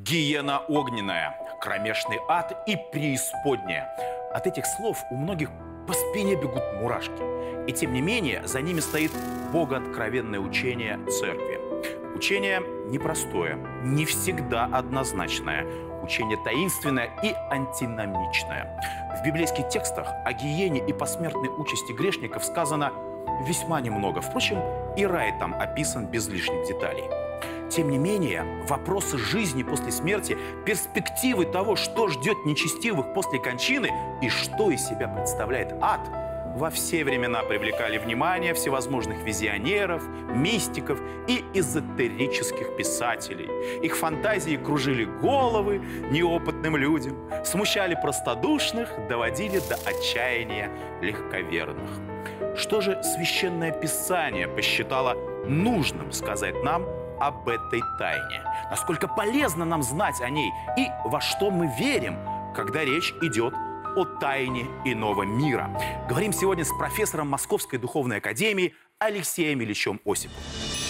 гиена огненная, кромешный ад и преисподняя. От этих слов у многих по спине бегут мурашки. И тем не менее, за ними стоит богооткровенное учение церкви. Учение непростое, не всегда однозначное. Учение таинственное и антиномичное. В библейских текстах о гиене и посмертной участи грешников сказано весьма немного. Впрочем, и рай там описан без лишних деталей. Тем не менее, вопросы жизни после смерти, перспективы того, что ждет нечестивых после кончины и что из себя представляет ад, во все времена привлекали внимание всевозможных визионеров, мистиков и эзотерических писателей. Их фантазии кружили головы неопытным людям, смущали простодушных, доводили до отчаяния легковерных. Что же Священное Писание посчитало нужным сказать нам об этой тайне? Насколько полезно нам знать о ней и во что мы верим, когда речь идет о тайне иного мира? Говорим сегодня с профессором Московской духовной академии Алексеем Ильичем Осиповым.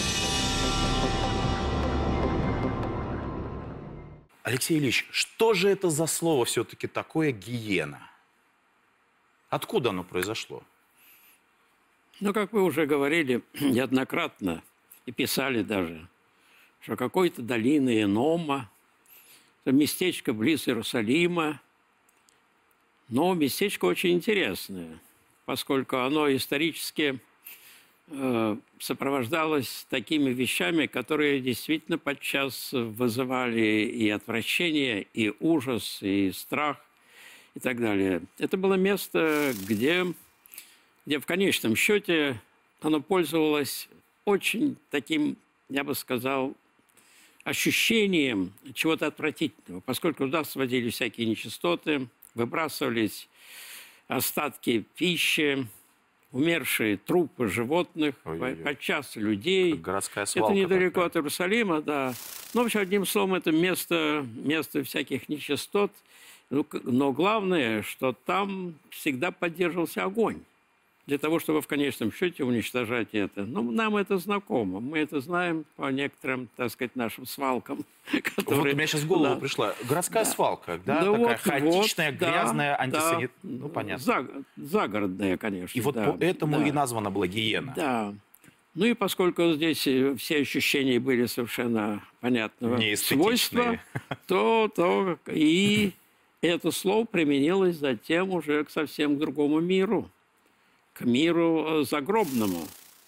Алексей Ильич, что же это за слово все-таки такое гиена? Откуда оно произошло? Ну, как вы уже говорили неоднократно и писали даже, что какой-то долина Энома, местечко близ Иерусалима. Но местечко очень интересное, поскольку оно исторически сопровождалось такими вещами, которые действительно подчас вызывали и отвращение, и ужас, и страх, и так далее. Это было место, где в конечном счете оно пользовалось очень таким, я бы сказал, ощущением чего-то отвратительного, поскольку туда сводили всякие нечистоты, выбрасывались остатки пищи, умершие трупы животных, подчас людей. Городская свалка. Это недалеко от Иерусалима, да. Ну, в общем, одним словом, это место всяких нечистот. Но главное, что там всегда поддерживался огонь для того, чтобы в конечном счете уничтожать это. Ну, нам это знакомо. Мы это знаем по некоторым, так сказать, нашим свалкам. Которые... Вот у меня сейчас в голову пришла. Городская свалка, да? Такая вот, хаотичная, грязная, антисанитарная. Ну, понятно. Загородная, конечно. И вот поэтому и названа была гиена. Да. Ну и поскольку здесь все ощущения были совершенно понятного свойства, то и это слово применилось затем уже к совсем другому миру. К миру загробному,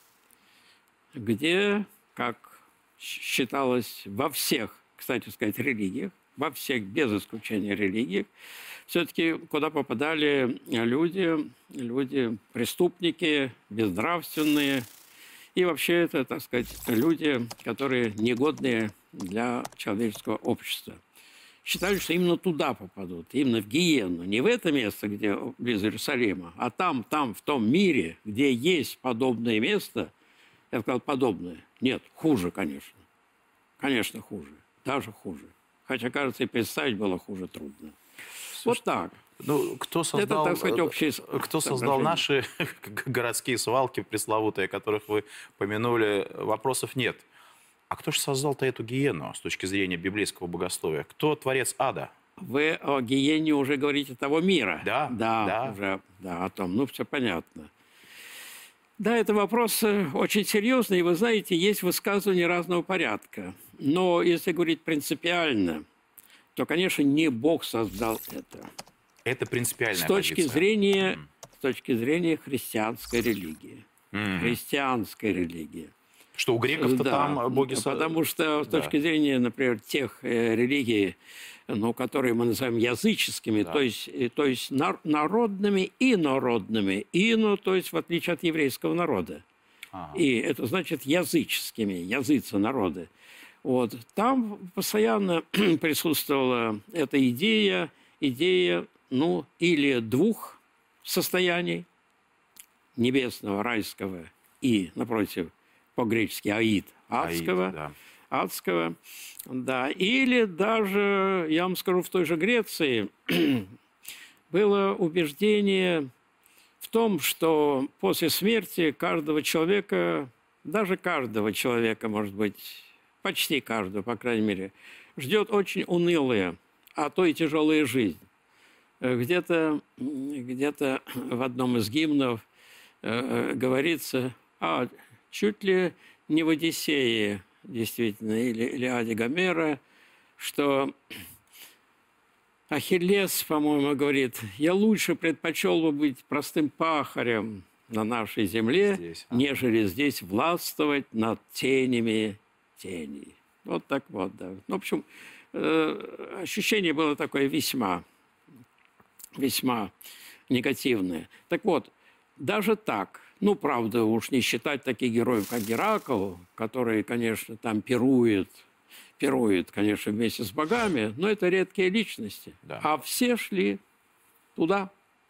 где, как считалось во всех, кстати сказать, религиях, во всех, без исключения религиях, все-таки куда попадали люди преступники, безнравственные, и вообще это, так сказать, люди, которые негодные для человеческого общества. Считали, что именно туда попадут, именно в гиену. Не в это место, где близ Иерусалима, а там, в том мире, где есть подобное место. Я сказал, подобное. Нет, хуже, конечно. Конечно, хуже. Даже хуже. Хотя, кажется, и представить было хуже трудно. Слушайте, вот так. Ну, кто создал, это, так сказать, общее кто создал наши городские свалки пресловутые, о которых вы помянули, вопросов нет. А кто же создал-то эту гиену с точки зрения библейского богословия? Кто творец ада? Вы о гиене уже говорите того мира. Да. Уже, о том. Ну, все понятно. Да, это вопрос очень серьезный. И вы знаете, есть высказывания разного порядка. Но если говорить принципиально, то, конечно, не Бог создал это. Это принципиальная с точки зрения христианской религии. Христианской религии. Что у греков-то там боги... Потому что с точки зрения, например, тех религий, которые мы называем языческими, то есть народными и народными, то есть в отличие от еврейского народа. И это значит языческими, языцы народы. Вот. Там постоянно присутствовала эта идея, или двух состояний, небесного, райского и, напротив, по-гречески аид, адского, да. Или даже, я вам скажу, в той же Греции было убеждение в том, что после смерти каждого человека, может быть, почти каждого, по крайней мере, ждет очень унылая, а то и тяжелая жизнь. Где-то в одном из гимнов говорится, чуть ли не в «Одиссее», действительно, или «Илиаде» Гомера, что Ахиллес, по-моему, говорит: «Я лучше предпочел бы быть простым пахарем на нашей земле, Здесь, нежели здесь властвовать над тенями теней». Вот так вот, да. Ну, в общем, ощущение было такое весьма негативное. Так вот, даже так, ну, правда, уж не считать таких героев, как Геракл, который, конечно, там пирует, конечно, вместе с богами, но это редкие личности. Да. А все шли туда.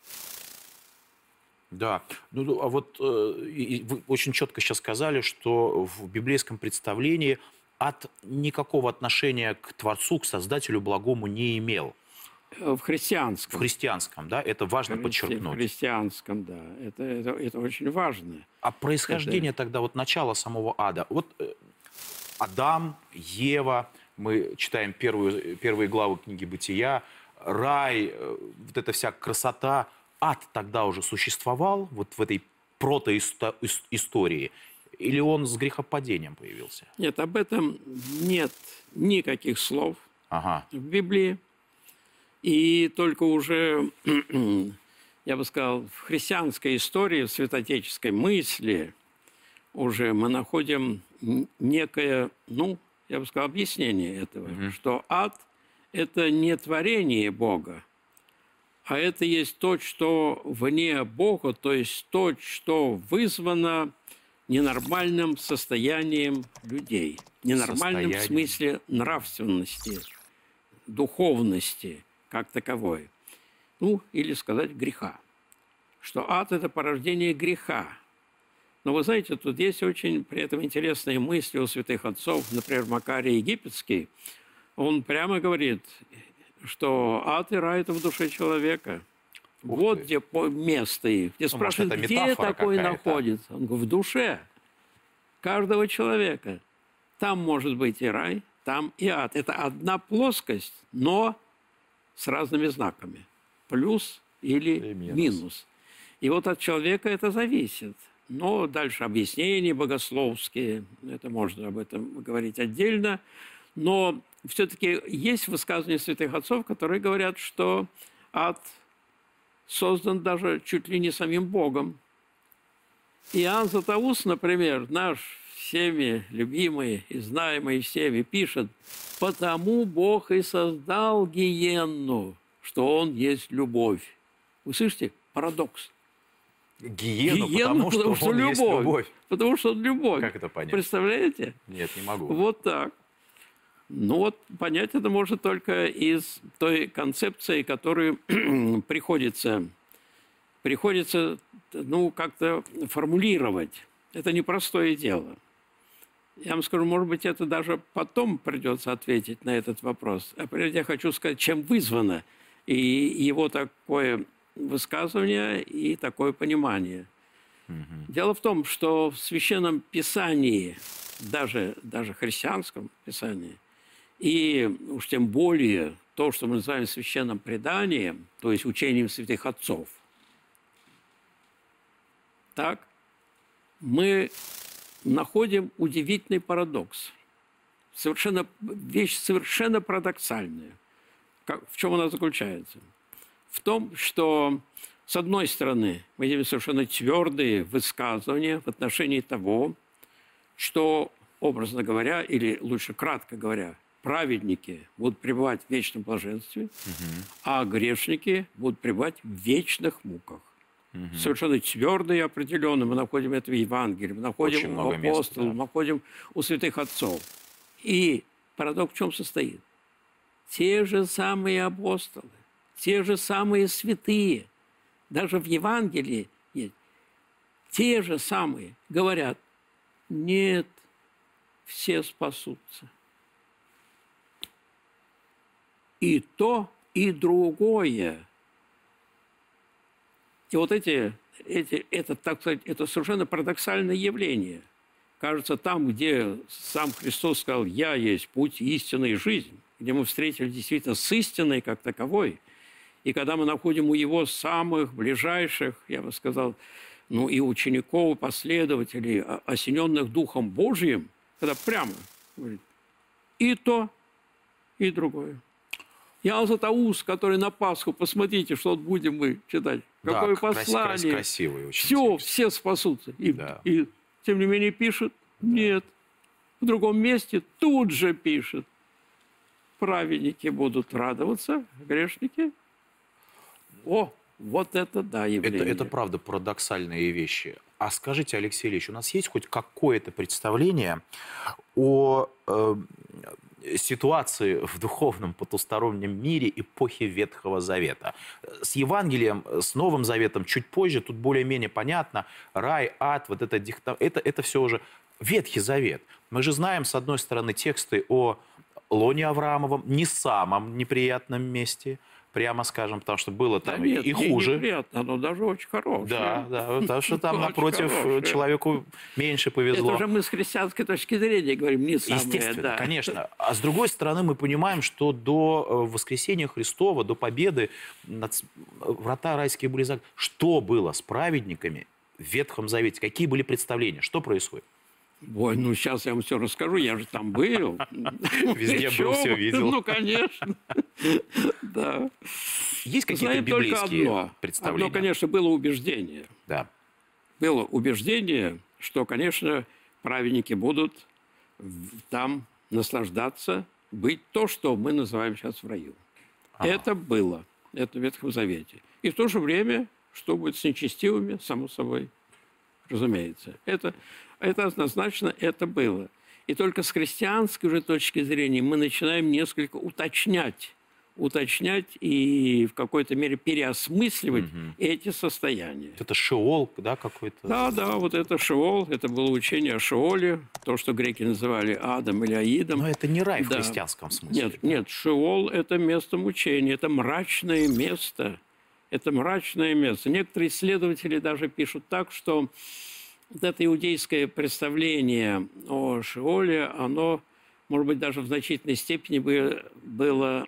Да, а вот вы очень четко сейчас сказали, что в библейском представлении ад никакого отношения к Творцу, к Создателю благому не имел. В христианском. В христианском, да, это важно подчеркнуть. В христианском, да, это очень важно. А происхождение тогда, вот начало самого ада. Вот Адам, Ева, мы читаем первые главы книги «Бытия», рай, вот эта вся красота. Ад тогда уже существовал вот в этой протоистории? Или он с грехопадением появился? Нет, об этом нет никаких слов в Библии. И только уже, я бы сказал, в христианской истории, в святоотеческой мысли уже мы находим некое, ну, я бы сказал, объяснение этого, что ад – это не творение Бога, а это есть то, что вне Бога, то есть то, что вызвано ненормальным состоянием людей. Ненормальным в смысле нравственности, духовности как таковой. Ну, или сказать греха. Что ад – это порождение греха. Но вы знаете, тут есть очень при этом интересные мысли у святых отцов. Например, Макарий Египетский, он прямо говорит, что ад и рай – это в душе человека. Вот где место их. Где спрашивают, где такой находится? Он говорит, в душе каждого человека. Там может быть и рай, там и ад. Это одна плоскость, но с разными знаками. Плюс или минус. И вот от человека это зависит. Но дальше объяснения богословские, это можно об этом говорить отдельно. Но все-таки есть высказывания святых отцов, которые говорят, что ад создан даже чуть ли не самим Богом. Иоанн Златоуст, например, наш всеми любимый и знаемый всеми, пишет: «Потому Бог и создал гиенну, что Он есть любовь». Вы слышите? Парадокс. Гиену, потому что Он есть любовь. Потому что Он любовь. Как это понять? Представляете? Нет, не могу. Вот так. Ну вот понять это можно только из той концепции, которую приходится ну, как-то формулировать. Это непростое дело. Я вам скажу, может быть, это даже потом придется ответить на этот вопрос. А прежде я хочу сказать, чем вызвано и его такое высказывание и такое понимание. Дело в том, что в Священном Писании, даже христианском Писании, и уж тем более то, что мы называем священным преданием, то есть учением святых отцов, так, мы находим удивительный парадокс. Вещь совершенно парадоксальная. В чем она заключается? В том, что, с одной стороны, мы видим совершенно твердые высказывания в отношении того, что, образно говоря, или лучше кратко говоря, праведники будут пребывать в вечном блаженстве, а грешники будут пребывать в вечных муках. Совершенно твердо и определенно мы находим это в Евангелии, мы находим у апостолов, мы находим у святых отцов. И парадокс в чем состоит? Те же самые апостолы, те же самые святые, даже в Евангелии есть, те же самые говорят: нет, все спасутся. И то, и другое. И вот это, так сказать, это совершенно парадоксальное явление. Кажется, там, где сам Христос сказал: «Я есть путь, истина и жизнь», где мы встретили действительно с истиной как таковой, и когда мы находим у его самых ближайших, я бы сказал, ну и учеников, и последователей, осененных Духом Божьим, когда прямо говорит, и то, и другое. Иоанн Златоуст, который на Пасху, посмотрите, что будем мы читать. Какое послание. Красивый очень. Все, все спасутся. И тем не менее пишет, нет. В другом месте тут же пишет, праведники будут радоваться, грешники. О, вот это да, явление. Это правда парадоксальные вещи. А скажите, Алексей Ильич, у нас есть хоть какое-то представление о ситуации в духовном потустороннем мире эпохи Ветхого Завета? С Евангелием, с Новым Заветом чуть позже, тут более-менее понятно. Рай, ад, вот это все уже Ветхий Завет. Мы же знаем, с одной стороны, тексты о Лоне Авраамовом, не самом неприятном месте, прямо скажем, потому что было там да нет, и хуже. Неприятно, но даже очень хорошее. Да, потому что там напротив человеку меньше повезло. Это уже мы с христианской точки зрения говорим, не самое. Естественно, да. конечно. А с другой стороны, мы понимаем, что до воскресения Христова, до победы врата райские были закрыты. Что было с праведниками в Ветхом Завете? Какие были представления? Что происходит? Ой, ну сейчас я вам все расскажу, я же там был. Везде был, все видел. Ну, конечно. Да. Есть какие-то библейские представления? Одно, конечно, было убеждение. Да. Было убеждение, что, конечно, праведники будут там наслаждаться, быть то, что мы называем сейчас в раю. Это было. Это в Ветхом Завете. И в то же время, что будет с нечестивыми, само собой, разумеется. Это однозначно это было. И только с христианской уже точки зрения мы начинаем несколько уточнять и в какой-то мере переосмысливать эти состояния. Это Шеол, да, какой-то? Да, вот это Шеол, это было учение о Шеоле, то, что греки называли адом или аидом. Но это не рай в христианском смысле. Нет, Шеол – это место мучения, это мрачное место. Это мрачное место. Некоторые исследователи даже пишут так, что вот это иудейское представление о Шеоле, оно, может быть, даже в значительной степени было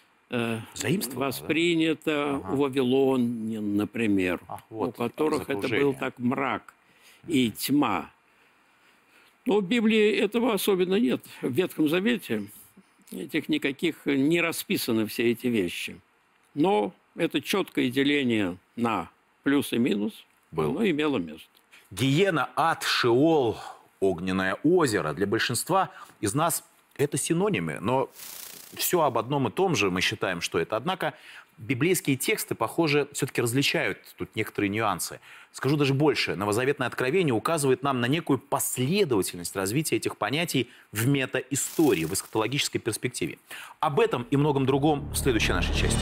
воспринято у вавилонян, например, у которых это был так мрак и тьма. Но в Библии этого особенно нет. В Ветхом Завете этих никаких не расписаны все эти вещи. Но это четкое деление на плюс и минус оно имело место. Гиена, ад, Шеол, огненное озеро. Для большинства из нас это синонимы, но все об одном и том же мы считаем, что это. Однако библейские тексты, похоже, все-таки различают тут некоторые нюансы. Скажу даже больше. Новозаветное откровение указывает нам на некую последовательность развития этих понятий в метаистории, в эсхатологической перспективе. Об этом и многом другом в следующей нашей части.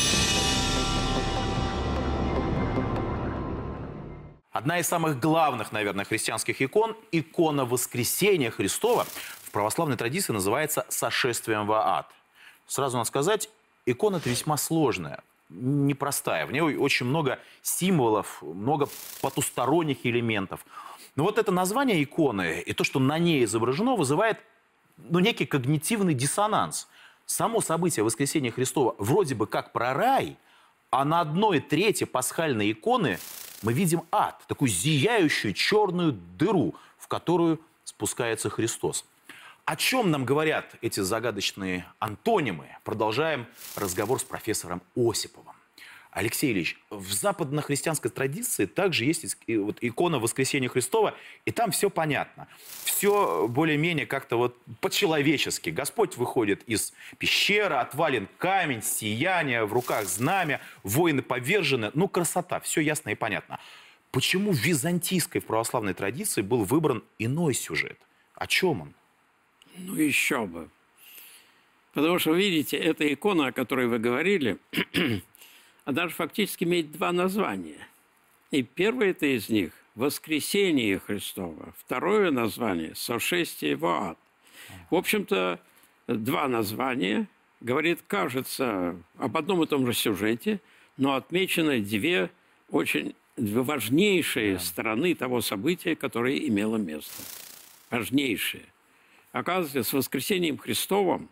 Одна из самых главных, наверное, христианских икон – икона Воскресения Христова в православной традиции называется «Сошествием в ад». Сразу надо сказать, икона эта весьма сложная, непростая. В ней очень много символов, много потусторонних элементов. Но вот это название иконы и то, что на ней изображено, вызывает некий когнитивный диссонанс. Само событие Воскресения Христова вроде бы как про рай, а на 1/3 пасхальной иконы мы видим ад, такую зияющую черную дыру, в которую спускается Христос. О чем нам говорят эти загадочные антонимы? Продолжаем разговор с профессором Осиповым. Алексей Ильич, в западно-христианской традиции также есть икона Воскресения Христова, и там все понятно. Все более-менее как-то по-человечески. Господь выходит из пещеры, отвален камень, сияние, в руках знамя, воины повержены. Ну, красота, все ясно и понятно. Почему в византийской, в православной традиции был выбран иной сюжет? О чем он? Ну, еще бы. Потому что, видите, эта икона, о которой вы говорили, она же фактически имеет 2 названия. И первое из них – «Воскресение Христово». Второе название – «Сошествие в ад». В общем-то, 2 названия, говорит, кажется, об одном и том же сюжете, но отмечены 2 очень важнейшие стороны того события, которое имело место. Важнейшие. Оказывается, с воскресением Христовым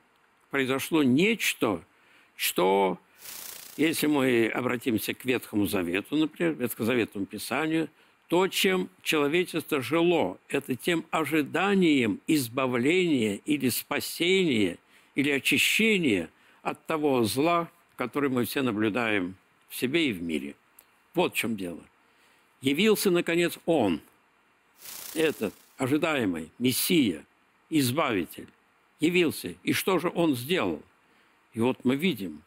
произошло нечто, что, если мы обратимся к Ветхому Завету, например, Ветхозаветному Писанию, то, чем человечество жило, это тем ожиданием избавления или спасения, или очищения от того зла, который мы все наблюдаем в себе и в мире. Вот в чем дело. Явился, наконец, Он, этот ожидаемый Мессия, Избавитель. Явился. И что же Он сделал? И вот мы видим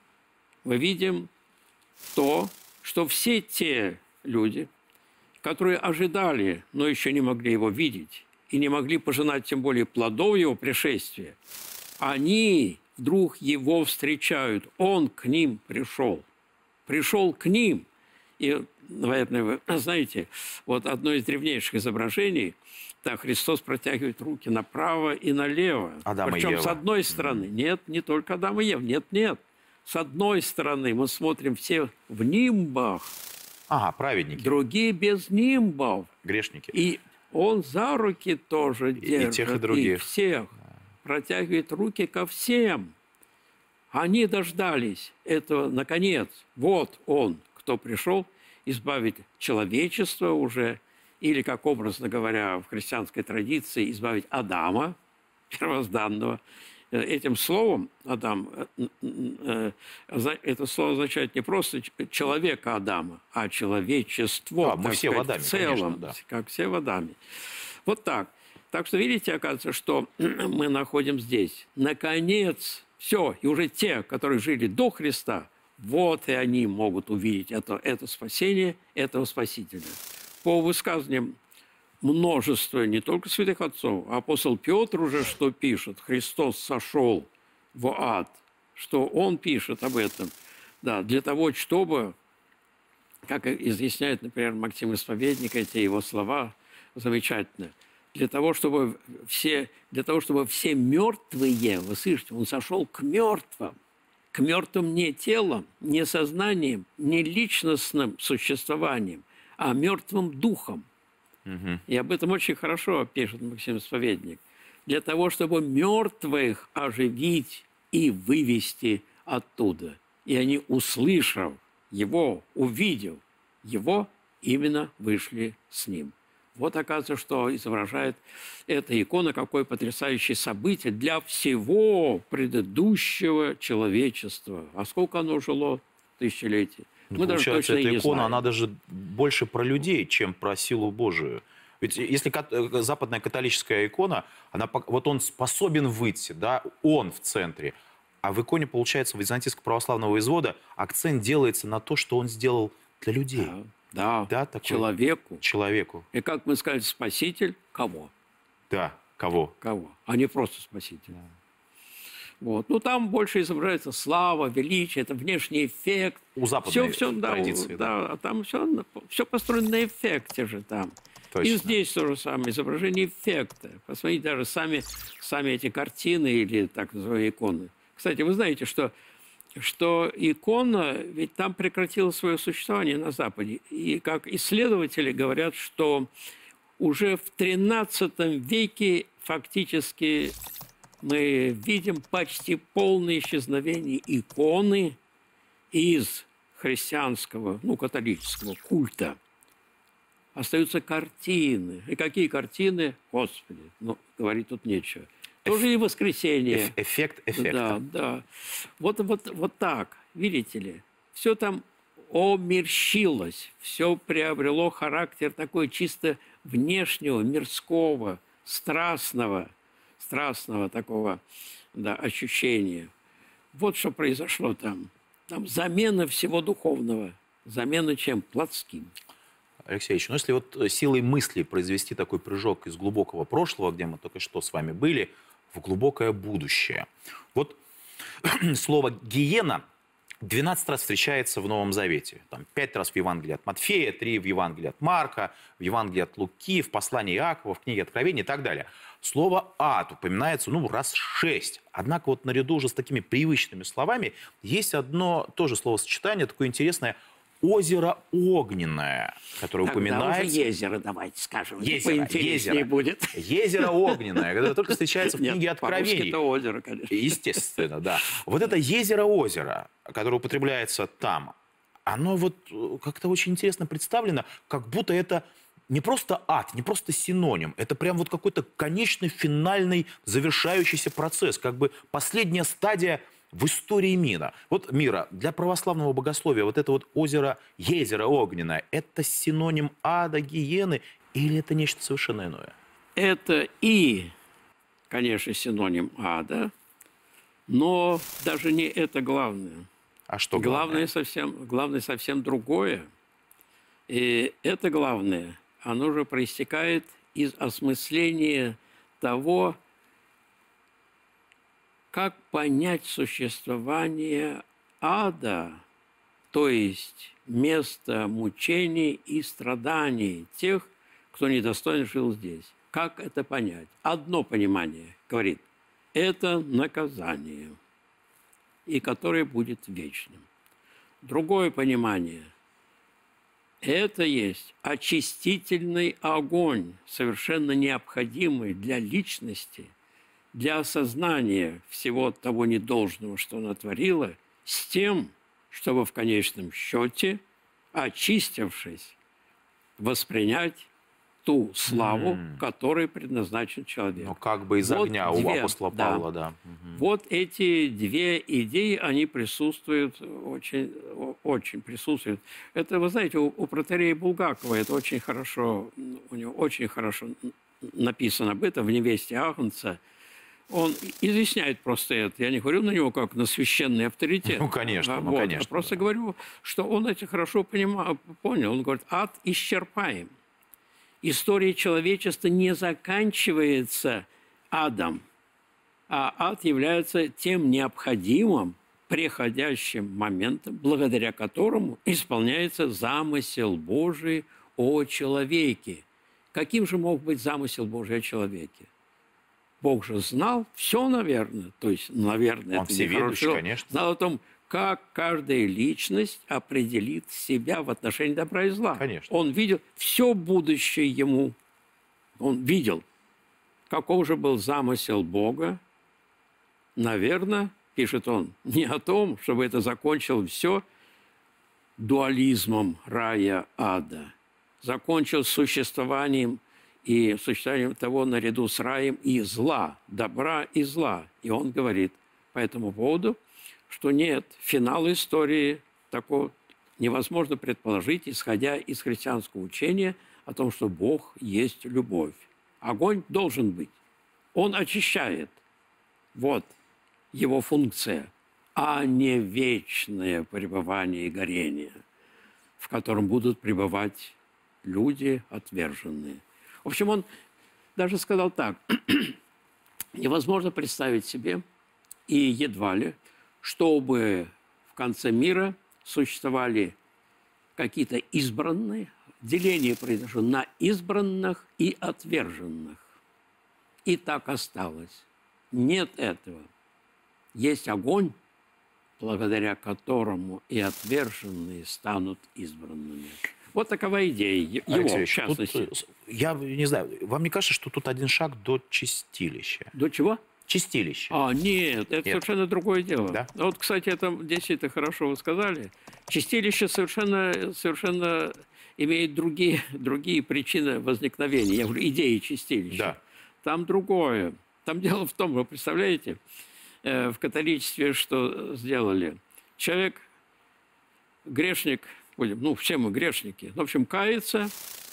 то, что все те люди, которые ожидали, но еще не могли Его видеть, и не могли пожинать тем более плодов Его пришествия, они вдруг Его встречают. Он к ним пришел. Пришел к ним. И, наверное, вы знаете, вот одно из древнейших изображений, так, Христос протягивает руки направо и налево. Адам и Причем Ева. с одной стороны. Нет, не только Адам и Ева. Нет. С одной стороны мы смотрим все в нимбах, Ага, праведники, другие без нимбов. грешники. И Он за руки тоже держит. И тех, и других. И всех. Протягивает руки ко всем. Они дождались этого, наконец. Вот Он, кто пришел избавить человечество уже, или, как образно говоря, в христианской традиции, избавить Адама, первозданного. Этим словом, Адам, это слово означает не просто человека Адама, а человечество. Да, мы все в Адаме, в целом, конечно, да. как все в Адаме. Вот так. Так что, видите, оказывается, что мы находим здесь. Наконец, все, и уже те, которые жили до Христа, вот и они могут увидеть это спасение, этого Спасителя. По высказываниям множества не только святых отцов, а апостол Петр уже что пишет? Христос сошел в ад. Что он пишет об этом? Да, для того, чтобы, как изъясняет, например, Максим Исповедник, эти его слова замечательно, для того, чтобы все мертвые, вы слышите, он сошел к мертвым не телом, не сознанием, не личностным существованием, а мертвым духом. И об этом очень хорошо пишет Максим Исповедник. Для того, чтобы мертвых оживить и вывести оттуда. И они, услышав Его, увидев Его, именно вышли с Ним. Вот, оказывается, что изображает эта икона, какое потрясающее событие для всего предыдущего человечества. А сколько оно жило тысячелетий? Ну, Мы даже получается, точно и эта не икона, знаем. она даже больше про людей, чем про силу Божию. Ведь если западная католическая икона, вот он способен выйти, да, он в центре. А в иконе, получается, византийского православного извода акцент делается на то, что он сделал для людей. Да, такой человеку. И как мы сказали, спаситель кого? Да, кого? А не просто спаситель. Да. Вот. Ну, там больше изображается слава, величие, это внешний эффект. У западной традиции. Да, там все построено на эффекте же там. Точно. И здесь то же самое, изображение эффекта. Посмотрите, даже сами эти картины или так называемые иконы. Кстати, вы знаете, что икона, ведь там прекратила свое существование на Западе. И как исследователи говорят, что уже в XIII веке фактически мы видим почти полное исчезновение иконы из христианского, католического культа. Остаются картины. И какие картины? Господи, говорить тут нечего. Тоже и воскресенье. Эффект эффекта. Да. Вот так, видите ли. Все там омерщилось, все приобрело характер такой чисто внешнего, мирского, страстного такого ощущения. Вот что произошло там. Там замена всего духовного. Замена чем? Плотским. Алексей Ильич, если вот силой мысли произвести такой прыжок из глубокого прошлого, где мы только что с вами были, в глубокое будущее. Вот слово «гиена» 12 раз встречается в Новом Завете. Там 5 раз в Евангелии от Матфея, 3 в Евангелии от Марка, в Евангелии от Луки, в послании Иакова, в книге Откровения и так далее. Слово «ад» упоминается раз 6. Однако вот наряду уже с такими привычными словами есть одно тоже словосочетание, такое интересное озеро Огненное, которое Тогда упоминается... уже езеро, давайте скажем. Езеро. Будет. Езеро Огненное, которое только встречается в книге Нет, Откровений. по-русски это озеро, конечно. Естественно, да. Вот это озеро, которое употребляется там, оно вот как-то очень интересно представлено, как будто это не просто ад, не просто синоним, это прям вот какой-то конечный, финальный, завершающийся процесс, как бы последняя стадия в истории мира. Вот мира, для православного богословия вот это вот озеро Огненное, это синоним ада, гиены, или это нечто совершенно иное? Это и, конечно, синоним ада, но даже не это главное. А что главное? Главное совсем другое. И это главное, оно же проистекает из осмысления того, как понять существование ада, то есть место мучений и страданий тех, кто недостоин жил здесь. Как это понять? Одно понимание, говорит, это наказание, и которое будет вечным. Другое понимание – это есть очистительный огонь, совершенно необходимый для личности, для осознания всего того недолжного, что она творила, с тем, чтобы в конечном счете, очистившись, воспринять ту славу, которой предназначен человек. Ну, как бы из огня у апостола Павла, да. Вот эти две идеи, они присутствуют, очень присутствуют. Это, вы знаете, у протоиерея Булгакова это очень хорошо, у него очень хорошо написано об этом в «Невесте Агнца». Он изъясняет просто это. Я не говорю на него как на священный авторитет. Ну, конечно, Я просто говорю, что он это хорошо понял. Он говорит, ад исчерпаем. История человечества не заканчивается адом, а ад является тем необходимым, преходящим моментом, благодаря которому исполняется замысел Божий о человеке. Каким же мог быть замысел Божий о человеке? Бог же знал все, наверное. То есть, наверное, Он это всеведущий, конечно. Знал о том, как каждая личность определит себя в отношении добра и зла. Конечно. Он видел все будущее ему. Он видел, каков же был замысел Бога. Наверное, пишет он, не о том, чтобы это закончил все дуализмом рая ада. Закончил существованием того наряду с раем и зла, добра и зла. И он говорит по этому поводу, что нет, финал истории такого невозможно предположить, исходя из христианского учения о том, что Бог есть любовь. Огонь должен быть. Он очищает. Вот его функция, а не вечное пребывание и горение, в котором будут пребывать люди отверженные. В общем, он даже сказал так, невозможно представить себе, и едва ли, чтобы в конце мира существовали какие-то избранные, деление произошло на избранных и отверженных. И так осталось. Нет этого. Есть огонь, благодаря которому и отверженные станут избранными. Вот такова идея его, в частности. Я не знаю, вам не кажется, что тут один шаг до чистилища? До чего? Чистилище. Нет, это совершенно другое дело. Да? Вот, кстати, здесь это хорошо вы сказали. Чистилище совершенно имеет другие причины возникновения. Я говорю, идеи чистилища. Да. Там другое. Там дело в том, вы представляете, в католичестве что сделали? Человек, грешник, все мы грешники, в общем, кается,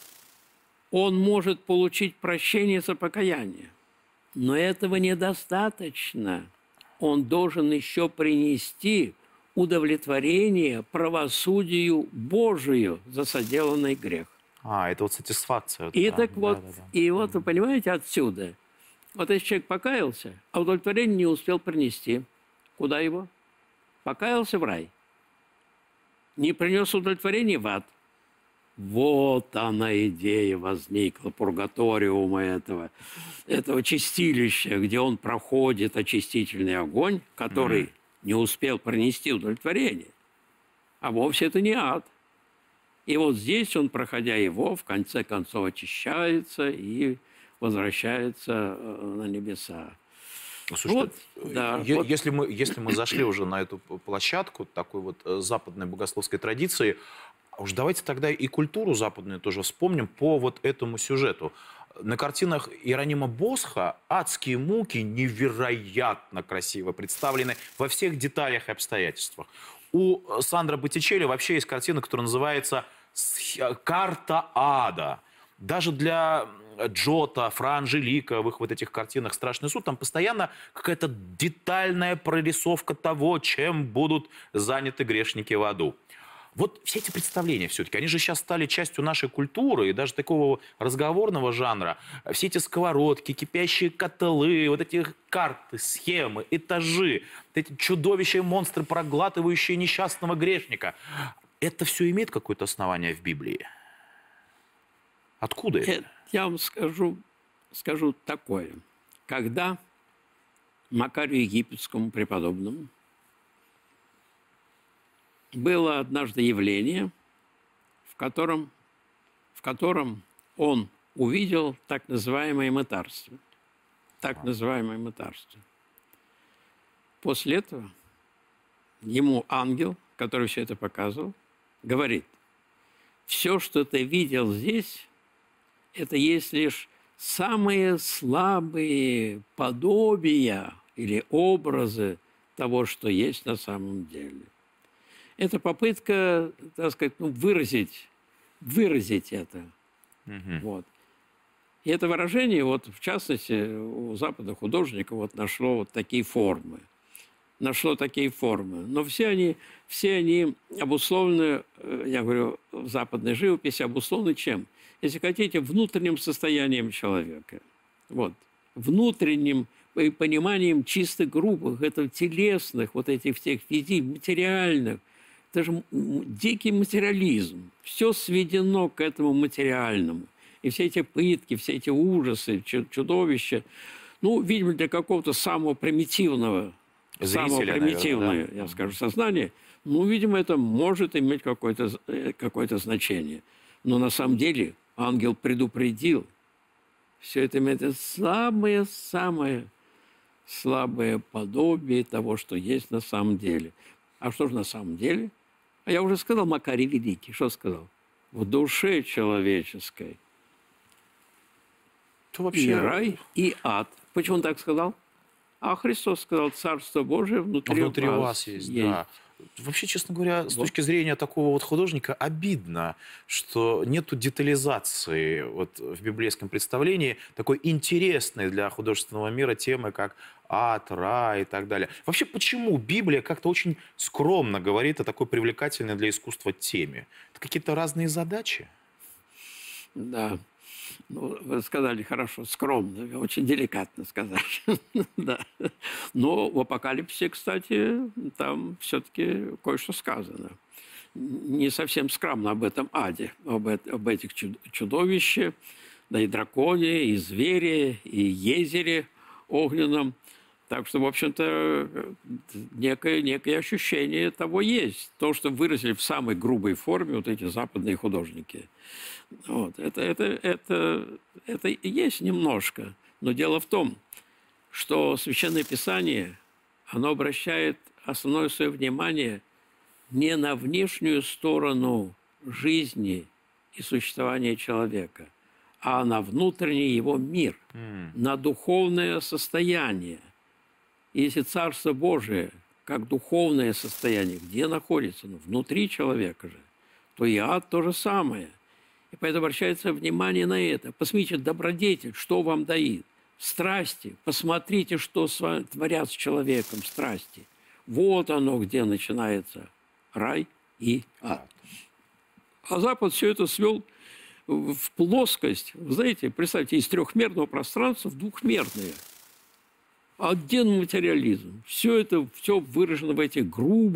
он может получить прощение за покаяние. Но этого недостаточно. Он должен еще принести удовлетворение правосудию Божию за соделанный грех. Это вот сатисфакция. И вот вы понимаете отсюда. Вот если человек покаялся, а удовлетворение не успел принести, куда его? Покаялся в рай. Не принес удовлетворение в ад. Вот она идея возникла, пургаториума этого чистилища, где он проходит очистительный огонь, который не успел принести удовлетворение. А вовсе это не ад. И вот здесь он, проходя его, в конце концов очищается и возвращается на небеса. Слушайте, Вот, да, вот. если мы зашли уже на эту площадку такой вот западной богословской традиции, уж давайте тогда и культуру западную тоже вспомним по вот этому сюжету. На картинах Иеронима Босха адские муки невероятно красиво представлены во всех деталях и обстоятельствах. У Сандро Боттичелли вообще есть картина, которая называется «Карта ада». Даже для Джота, Фра Анжелика в их вот этих картинах «Страшный суд» там постоянно какая-то детальная прорисовка того, чем будут заняты грешники в аду. Вот все эти представления все-таки, они же сейчас стали частью нашей культуры и даже такого разговорного жанра. Все эти сковородки, кипящие котлы, вот эти карты, схемы, этажи, вот эти чудовища и монстры, проглатывающие несчастного грешника. Это все имеет какое-то основание в Библии? Откуда это? Я вам скажу такое. Когда Макарию Египетскому преподобному было однажды явление, в котором он увидел так называемое мытарство. Так называемое мытарство. После этого ему ангел, который все это показывал, говорит: все, что ты видел здесь, это есть лишь самые слабые подобия или образы того, что есть на самом деле. Это попытка, так сказать, выразить это. Вот. И это выражение, вот, в частности, у западных художников вот, нашло такие формы. Но все они обусловлены, я говорю, в западной живописи обусловлены чем? Если хотите, внутренним состоянием человека. Вот. Внутренним пониманием чисто грубых, это телесных, вот этих всех материальных. Это же дикий материализм. Все сведено к этому материальному. И все эти пытки, все эти ужасы, чудовища, видимо, для какого-то самого примитивного, наверное, да? я скажу, сознания, видимо, это может иметь какое-то значение. Но на самом деле ангел предупредил. Все это имеет самое-самое слабое подобие того, что есть на самом деле. А что же на самом деле? А я уже сказал, Макарий Великий, что сказал? В душе человеческой и рай, и ад. Почему он так сказал? А Христос сказал: Царство Божие внутри вас есть. Да. Вообще, честно говоря, с точки зрения такого вот художника, обидно, что нету детализации вот в библейском представлении такой интересной для художественного мира темы, как ад, рай и так далее. Вообще, почему Библия как-то очень скромно говорит о такой привлекательной для искусства теме? Это какие-то разные задачи? Да. Вы сказали хорошо, скромно, очень деликатно сказали. Да. Но в Апокалипсисе, кстати, там все-таки кое-что сказано. Не совсем скромно об этом аде, об этих чудовищах, да и драконе, и звере, и езере огненном. Так что, в общем-то, некое ощущение того есть. То, что выразили в самой грубой форме вот эти западные художники. Вот. Это и есть немножко. Но дело в том, что Священное Писание, оно обращает основное свое внимание не на внешнюю сторону жизни и существования человека, а на внутренний его мир, на духовное состояние. И если Царство Божие, как духовное состояние, где находится? Внутри человека же, то и ад то же самое. И поэтому обращается внимание на это. Посмотрите, добродетель, что вам дает? Страсти. Посмотрите, что с вами творят с человеком страсти. Вот оно, где начинается рай и ад. А Запад все это свел в плоскость. Вы знаете, представьте, из трехмерного пространства в двухмерное. Один материализм. Все это выражено в этих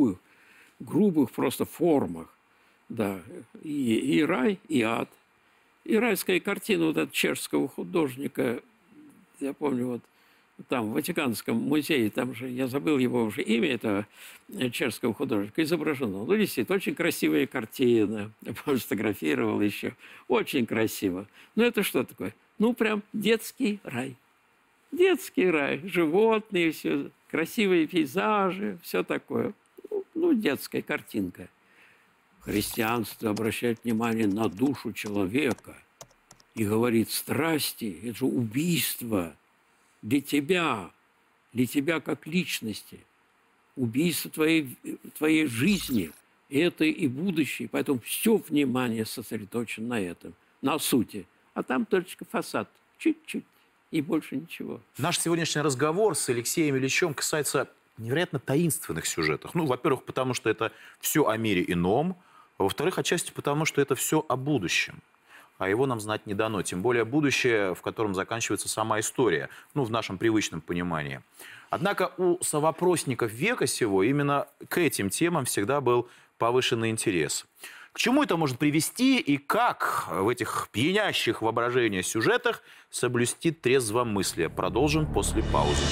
грубых просто формах. Да. И рай, и ад. И райская картина вот этого чешского художника, я помню, вот там, в Ватиканском музее, там же, я забыл его уже имя, этого чешского художника, изображено. Ну, действительно, очень красивая картина. Я фотографировал еще. Очень красиво. Ну, это что такое? Ну, прям детский рай. Детский рай. Животные, все, красивые пейзажи, все такое. Ну, детская картинка. Христианство обращает внимание на душу человека и говорит, страсти – это же убийство для тебя как личности, убийство твоей жизни, это и будущее. Поэтому все внимание сосредоточено на этом, на сути. А там только фасад, чуть-чуть, и больше ничего. Наш сегодняшний разговор с Алексеем Ильичем касается невероятно таинственных сюжетов. Ну, во-первых, потому что это все о мире ином, а во-вторых, отчасти потому, что это все о будущем. А его нам знать не дано. Тем более будущее, в котором заканчивается сама история. Ну, в нашем привычном понимании. Однако у совопросников века сего именно к этим темам всегда был повышенный интерес. К чему это может привести и как в этих пьянящих воображение сюжетах соблюсти трезвомыслие? Продолжим после паузы.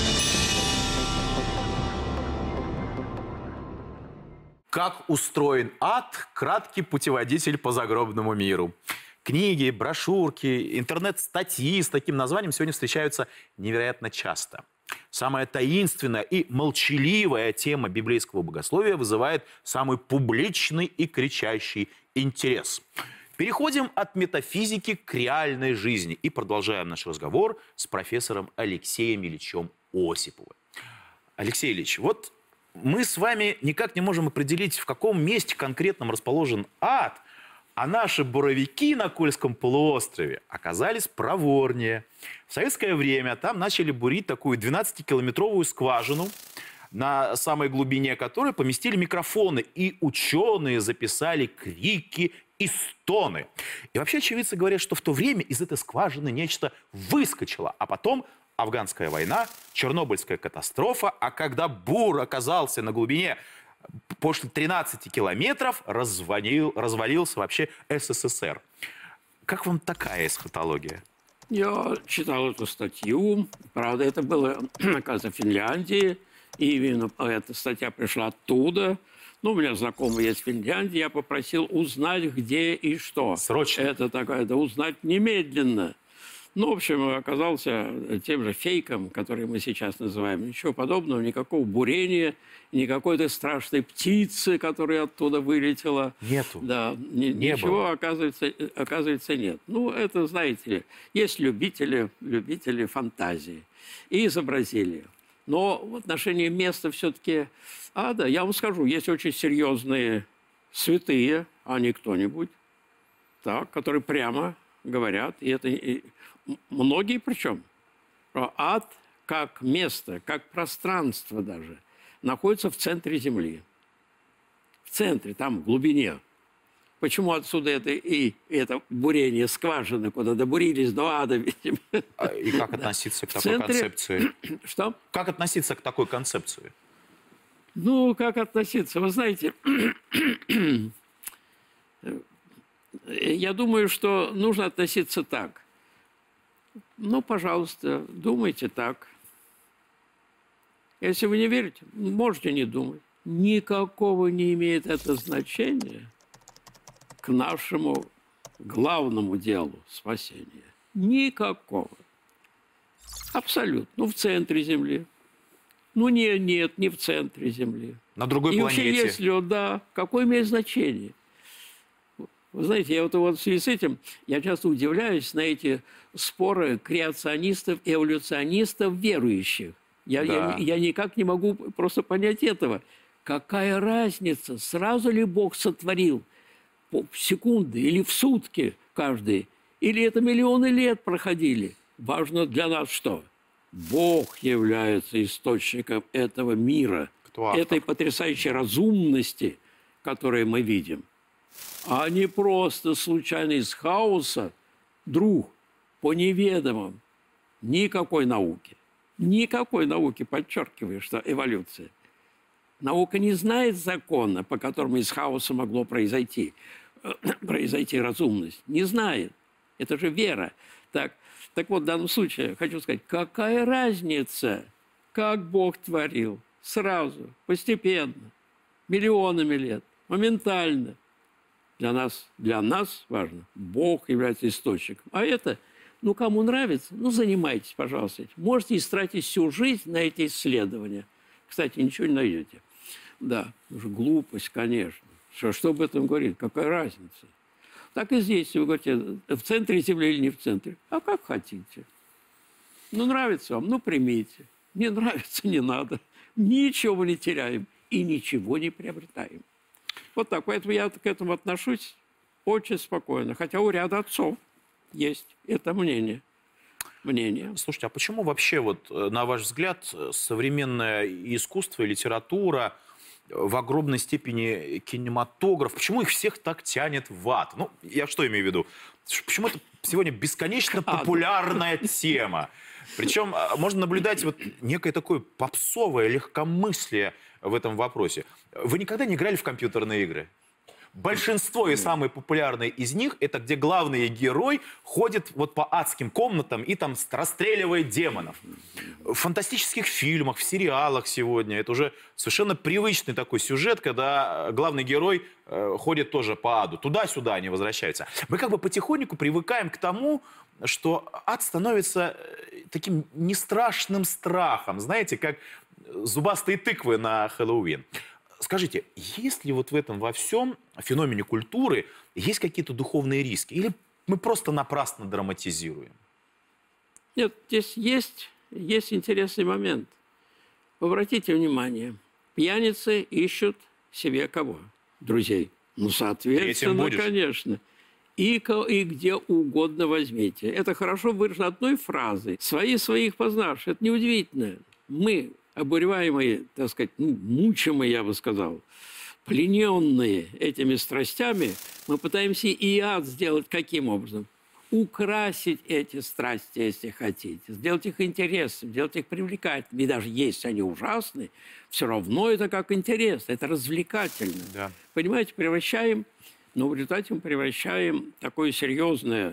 Как устроен ад? Краткий путеводитель по загробному миру. Книги, брошюрки, интернет-статьи с таким названием сегодня встречаются невероятно часто. Самая таинственная и молчаливая тема библейского богословия вызывает самый публичный и кричащий интерес. Переходим от метафизики к реальной жизни и продолжаем наш разговор с профессором Алексеем Ильичем Осиповым. Алексей Ильич, вот мы с вами никак не можем определить, в каком месте конкретном расположен ад, а наши буровики на Кольском полуострове оказались проворнее. В советское время там начали бурить такую 12-километровую скважину, на самой глубине которой поместили микрофоны, и ученые записали крики и стоны. И вообще очевидцы говорят, что в то время из этой скважины нечто выскочило, а потом афганская война, Чернобыльская катастрофа, а когда бур оказался на глубине после 13 километров, развалился вообще СССР. Как вам такая эсхатология? Я читал эту статью. Правда, это было, оказывается, в Финляндии. И именно эта статья пришла оттуда. Ну, у меня знакомый есть в Финляндии. Я попросил узнать, где и что. Срочно. Это такое, да узнать немедленно. Ну, в общем, оказался тем же фейком, который мы сейчас называем. Ничего подобного, никакого бурения, никакой-то страшной птицы, которая оттуда вылетела. Нету. Да, ничего, было. Оказывается, нет. Ну, это, знаете ли, есть любители фантазии и изобразили. Но в отношении места все-таки ада, я вам скажу, есть очень серьезные святые, а не кто-нибудь, так, которые прямо говорят, и это многие причем, что ад как место, как пространство даже, находится в центре Земли. В центре, там, в глубине. Почему отсюда это бурение скважины, куда добурились до ада, видимо. И как относиться к такой концепции? Что? Как относиться к такой концепции? Ну, как относиться? Вы знаете, я думаю, что нужно относиться так. Ну, пожалуйста, думайте так. Если вы не верите, можете не думать. Никакого не имеет это значения к нашему главному делу спасения. Никакого. Абсолютно. Ну, в центре Земли. Ну, нет, не в центре Земли. На другой и планете. Вообще, если, да, какое имеет значение? Вы знаете, я вот в связи с этим, я часто удивляюсь на эти споры креационистов и эволюционистов верующих. Я никак не могу просто понять этого. Какая разница, сразу ли Бог сотворил? В секунды или в сутки каждый? Или это миллионы лет проходили? Важно для нас что? Бог является источником этого мира, этой потрясающей разумности, которую мы видим. А не просто случайно из хаоса, друг, по неведомым. Никакой науки. Никакой науки, подчеркиваю, что эволюция. Наука не знает закона, по которому из хаоса могло произойти разумность. Не знает. Это же вера. Так вот, в данном случае хочу сказать, какая разница, как Бог творил, сразу, постепенно, миллионами лет, моментально. Для нас важно, Бог является источником. А это, кому нравится, занимайтесь, пожалуйста, этим. Можете истратить всю жизнь на эти исследования. Кстати, ничего не найдете. Да, уже глупость, конечно. Что об этом говорит? Какая разница? Так и здесь, вы говорите, в центре Земли или не в центре. А как хотите. Нравится вам, примите. Не нравится, не надо. Ничего мы не теряем и ничего не приобретаем. Вот так. Поэтому я к этому отношусь очень спокойно. Хотя у ряда отцов есть это мнение. Слушайте, а почему вообще, на ваш взгляд, современное искусство и литература, в огромной степени кинематограф, почему их всех так тянет в ад? Я что имею в виду? Почему это сегодня бесконечно популярная тема? Причем можно наблюдать некое такое попсовое легкомыслие в этом вопросе. Вы никогда не играли в компьютерные игры? Большинство и самые популярные из них – это где главный герой ходит по адским комнатам и там расстреливает демонов. В фантастических фильмах, в сериалах сегодня это уже совершенно привычный такой сюжет, когда главный герой ходит тоже по аду. Туда-сюда они возвращаются. Мы потихоньку привыкаем к тому, что ад становится таким нестрашным страхом. Знаете, как зубастые тыквы на Хэллоуин. Скажите, есть ли в этом во всем феномене культуры есть какие-то духовные риски? Или мы просто напрасно драматизируем? Нет, здесь есть интересный момент. Обратите внимание, пьяницы ищут себе кого? Друзей. Соответственно, конечно. И где угодно возьмите. Это хорошо выражено одной фразой. Своих познавших. Это неудивительно. Мы, обуреваемые, так сказать, мучимые, я бы сказал, плененные этими страстями, мы пытаемся и ад сделать каким образом? Украсить эти страсти, если хотите, сделать их интересными, сделать их привлекательными. И даже если они ужасны, все равно это как интерес, это развлекательно. Да. Понимаете, в результате мы превращаем такое серьезное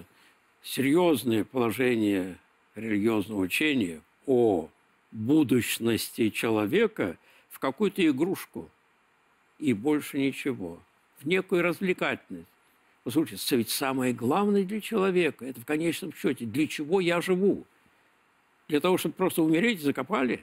положение религиозного учения о будущности человека в какую-то игрушку и больше ничего, в некую развлекательность. Послушайте, ведь самое главное для человека – это в конечном счете, для чего я живу? Для того, чтобы просто умереть, закопали?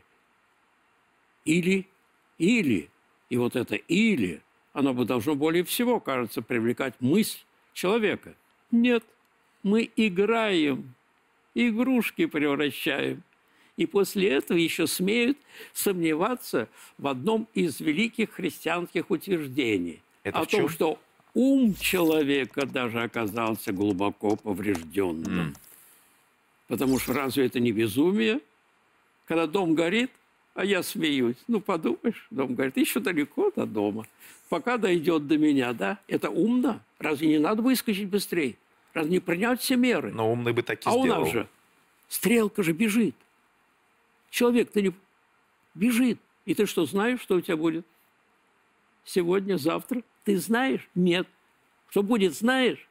Или. И это «или», оно бы должно более всего, кажется, привлекать мысль человека. Нет, мы играем, игрушки превращаем. И после этого еще смеют сомневаться в одном из великих христианских утверждений. О том, что ум человека даже оказался глубоко поврежденным. Потому что разве это не безумие? Когда дом горит, а я смеюсь. Подумаешь, дом горит, еще далеко до дома. Пока дойдет до меня, да? Это умно? Разве не надо выскочить быстрее? Разве не принять все меры? Но умный бы так и сделал. А у нас же стрелка же бежит. Человек-то не бежит. И ты что, знаешь, что у тебя будет? Сегодня, завтра? Ты знаешь? Нет. Что будет, знаешь?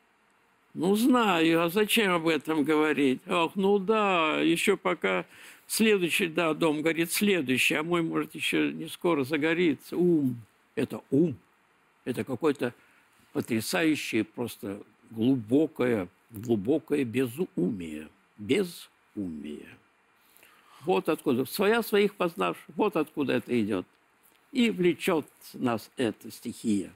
Знаю. А зачем об этом говорить? Ах, да, еще пока следующий, дом горит следующий, а мой, может, еще не скоро загорится. Ум. Это ум. Это какое-то потрясающее, просто глубокое безумие. Безумие. Вот откуда. Своих познавших. Вот откуда это идет. И влечет нас эта стихия.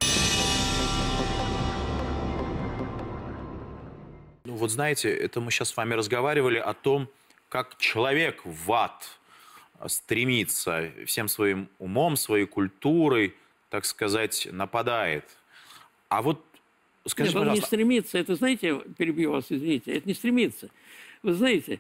Знаете, это мы сейчас с вами разговаривали о том, как человек в ад стремится всем своим умом, своей культурой, так сказать, нападает. А скажите, он пожалуйста... не стремится. Это, знаете, перебью вас, извините, это не стремится. Вы знаете...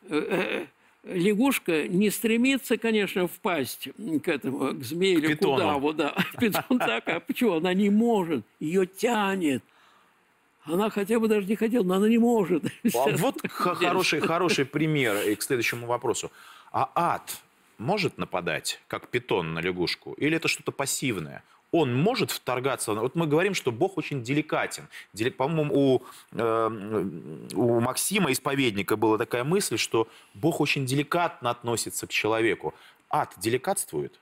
Лягушка не стремится, конечно, впасть к змее или куда. Питон так. А почему? Она не может. Ее тянет. Она хотя бы даже не хотела, но она не может. Хороший пример и к следующему вопросу. А ад может нападать, как питон на лягушку? Или это что-то пассивное? он может вторгаться? Вот мы говорим, что Бог очень деликатен. По-моему, у Максима, исповедника, была такая мысль, что Бог очень деликатно относится к человеку. Ад деликатствует?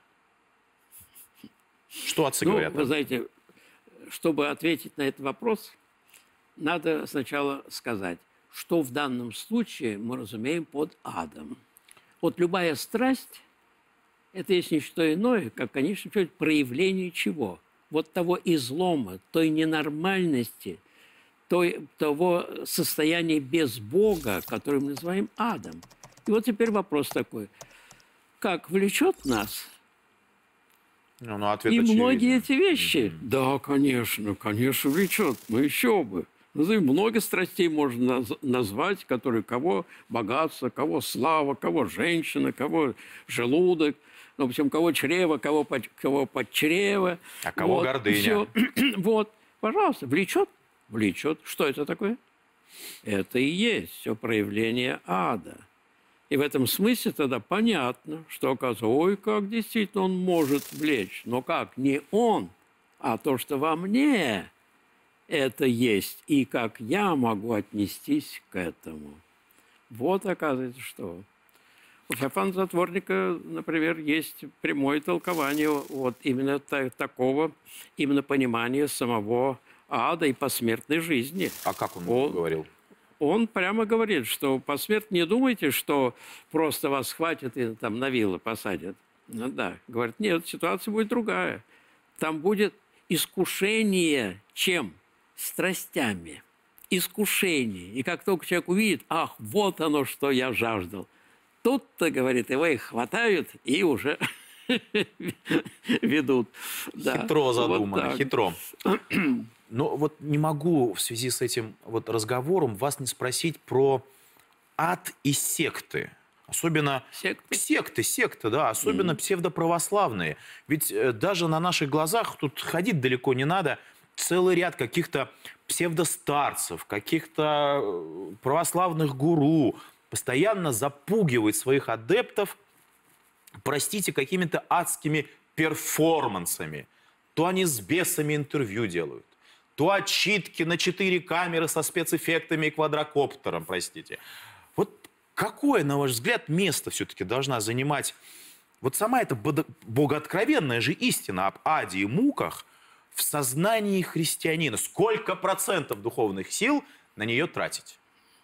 Что отцы говорят? Вы знаете, чтобы ответить на этот вопрос, надо сначала сказать, что в данном случае мы разумеем под адом. Вот любая страсть – это есть не что иное, как, конечно, проявление чего? Вот того излома, той ненормальности, того состояния без Бога, которое мы называем адом. И вот теперь вопрос такой. Как влечет нас? Ответ и очевиден. Многие эти вещи. Да, конечно, влечет. Но еще бы. Много страстей можно назвать, которые кого богатство, кого слава, кого женщина, кого желудок, в общем, кого чрево, кого под чрево. А кого гордыня. Все. Вот, пожалуйста, влечет? Влечет. Что это такое? Это и есть все проявление ада. И в этом смысле тогда понятно, что, оказывается, ой, как действительно он может влечь. Но как? Не он, а то, что во мне это есть. И как я могу отнестись к этому. Вот, оказывается, что. У Феофана Затворника, например, есть прямое толкование вот именно такого, именно понимания самого ада и посмертной жизни. А как он говорил? Он прямо говорит, что посмертно не думайте, что просто вас схватят и там на вилы посадят. Ну, да, говорит, нет, ситуация будет другая. Там будет искушение чем? Страстями. Искушение. И как только человек увидит, ах, вот оно, что я жаждал. Тут-то, говорит, его их хватают и уже ведут. Хитро задумано, вот хитро. Но вот не могу в связи с этим вот разговором вас не спросить про ад и секты. Особенно секты, да, особенно псевдоправославные. Ведь даже на наших глазах, тут ходить далеко не надо, целый ряд каких-то псевдостарцев, каких-то православных гуру постоянно запугивает своих адептов, простите, какими-то адскими перформансами. То они с бесами интервью делают, то отчитки на 4 камеры со спецэффектами и квадрокоптером, простите. Вот какое, на ваш взгляд, место все-таки должна занимать вот сама эта богооткровенная же истина об аде и муках в сознании христианина? Сколько процентов духовных сил на нее тратить?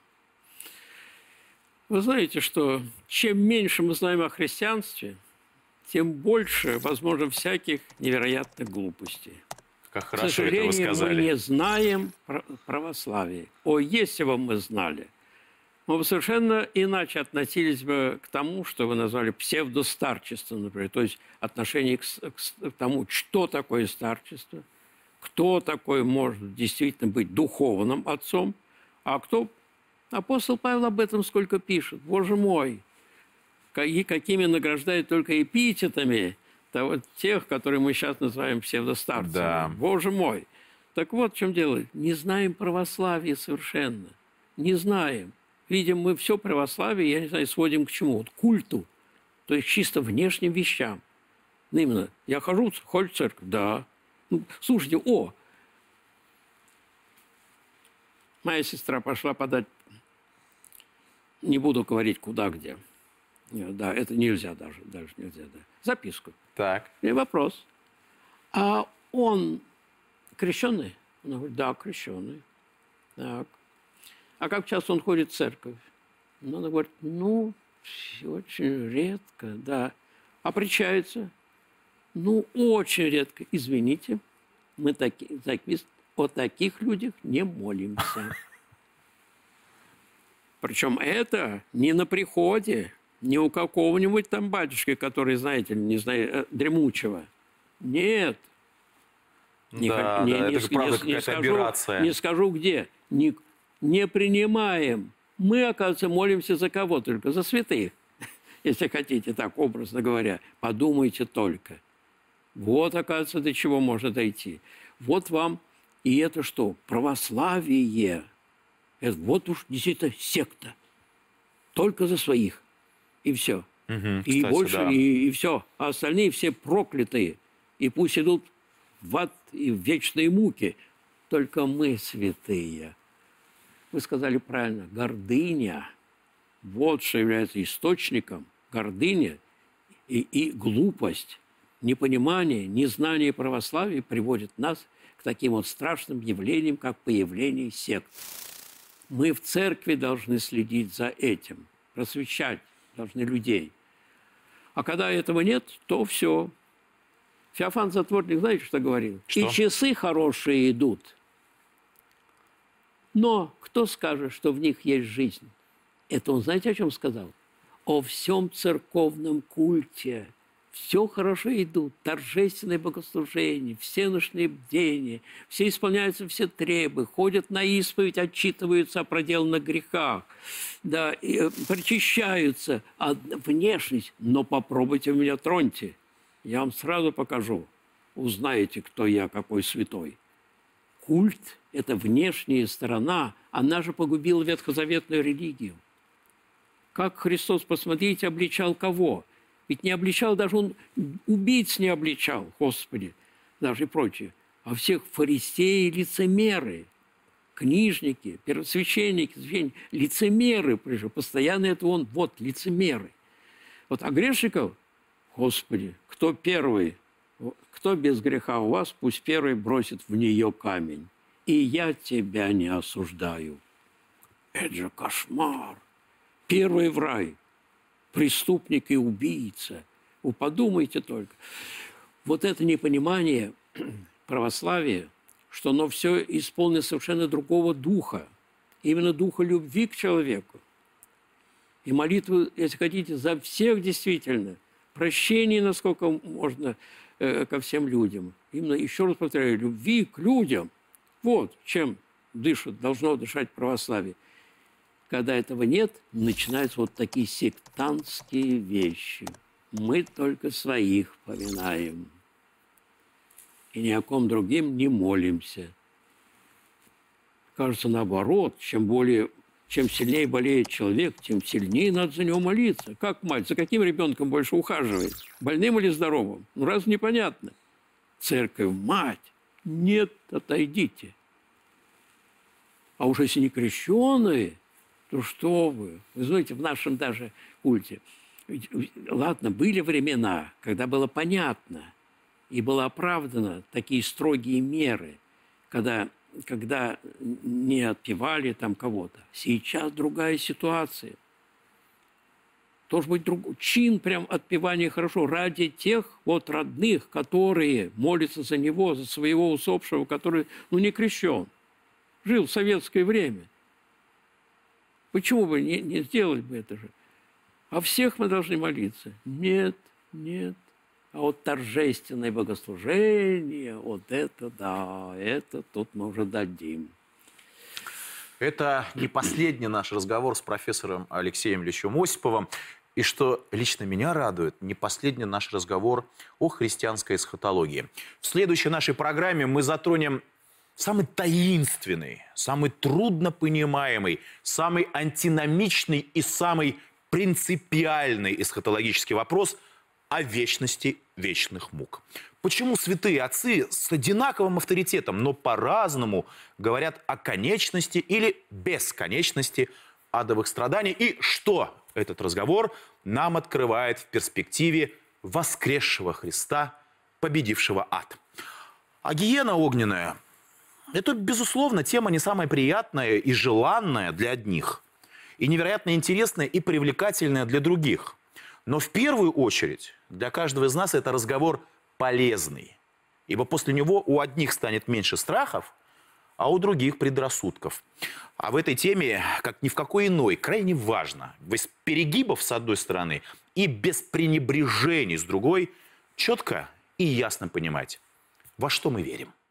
Вы знаете, что чем меньше мы знаем о христианстве, тем больше, возможно, всяких невероятных глупостей. Как хорошо К сожалению, это вы сказали. Мы не знаем православия. Если бы мы знали, мы бы совершенно иначе относились бы к тому, что вы назвали псевдостарчеством, например. То есть отношение к тому, что такое старчество, кто такой может действительно быть духовным отцом, а кто... Апостол Павел об этом сколько пишет. Боже мой! И какими награждает только эпитетами тех, которые мы сейчас называем псевдостарцами. Да. Боже мой! Так вот в чем дело. Не знаем православия совершенно. Не знаем. Видим, мы все православие, я не знаю, сводим к чему? К культу. То есть чисто внешним вещам. Именно. Я ходишь в церковь? Да. Слушайте, моя сестра пошла подать, не буду говорить куда, где. Да, это нельзя даже нельзя. Да. Записку. Так. И вопрос. А он крещеный? Она говорит, да, крещеный. Так. А как часто он ходит в церковь? Она говорит, очень редко, да. А причается? Очень редко. Извините, мы о таких людях не молимся. Причем это не на приходе, не у какого-нибудь там батюшки, который, знаете, не знаю, дремучего. Нет. Это правда какая-то аберрация. Не скажу где. Не принимаем. Мы, оказывается, молимся за кого только? За святых. Если хотите, так образно говоря. Подумайте только. Вот, оказывается, до чего можно дойти. Вот вам. И это что? Православие. Это вот уж действительно секта. Только за своих. И все. И кстати, больше, да. и все. А остальные все проклятые. И пусть идут в ад и в вечные муки. Только мы святые. Вы сказали правильно, гордыня. Вот что является источником. Гордыня и глупость, непонимание, незнание православия приводит нас к таким вот страшным явлениям, как появление сект. Мы в церкви должны следить за этим, просвещать должны людей. А когда этого нет, то все. Феофан Затворник, знаете, что говорил? Что? И часы хорошие идут. Но кто скажет, что в них есть жизнь? Это он, знаете, о чем сказал? О всем церковном культе. Все хорошо идут, торжественные богослужения, все ночные бдения, все исполняются все требы, ходят на исповедь, отчитываются о проделанных грехах, да, и причащаются, а внешность, но попробуйте меня троньте, я вам сразу покажу, узнаете, кто я, какой святой. Культ – это внешняя сторона, она же погубила ветхозаветную религию. Как Христос, посмотрите, обличал кого? Ведь не обличал, даже он убийц не обличал, Господи, даже и прочее. А всех фарисеи – лицемеры, книжники, первосвященники, лицемеры, постоянно это он, вот, лицемеры. Вот, а грешников, Господи, кто первый, кто без греха у вас, пусть первый бросит в нее камень. И я тебя не осуждаю. Это же кошмар. Первый в рай. Преступник и убийца. Вы подумайте только. Вот это непонимание православия, что оно все исполнено совершенно другого духа. Именно духа любви к человеку. И молитву, если хотите, за всех действительно. Прощение, насколько можно, ко всем людям. Именно, еще раз повторяю, любви к людям. Вот чем должно дышать православие. Когда этого нет, начинаются вот такие сектантские вещи. Мы только своих поминаем. И ни о ком другим не молимся. Кажется, наоборот, чем сильнее болеет человек, тем сильнее надо за него молиться. Как мать, за каким ребенком больше ухаживает? Больным или здоровым? Ну, раз непонятно. Церковь, мать. Нет, отойдите. А уж если не крещеные, то что вы? Вы знаете, в нашем даже культе, ладно, были времена, когда было понятно и было оправдано такие строгие меры, когда не отпевали там кого-то. Сейчас другая ситуация. Должен быть чин прям отпевания хорошо ради тех вот родных, которые молятся за него, за своего усопшего, который, не крещен, жил в советское время. Почему бы не сделать бы это же? А всех мы должны молиться. Нет, нет. А вот торжественное богослужение, вот это да, это тут мы уже дадим. Это не последний наш разговор с профессором Алексеем Ильичем Осиповым. И что лично меня радует, не последний наш разговор о христианской эсхатологии. В следующей нашей программе мы затронем самый таинственный, самый труднопонимаемый, самый антиномичный и самый принципиальный эсхатологический вопрос о вечности вечных мук. Почему святые отцы с одинаковым авторитетом, но по-разному говорят о конечности или бесконечности адовых страданий? И что этот разговор нам открывает в перспективе воскресшего Христа, победившего ад? А гиена огненная – это, безусловно, тема не самая приятная и желанная для одних, и невероятно интересная и привлекательная для других. Но в первую очередь для каждого из нас это разговор полезный, ибо после него у одних станет меньше страхов, а у других предрассудков. А в этой теме, как ни в какой иной, крайне важно, без перегибов с одной стороны и без пренебрежений с другой, четко и ясно понимать, во что мы верим.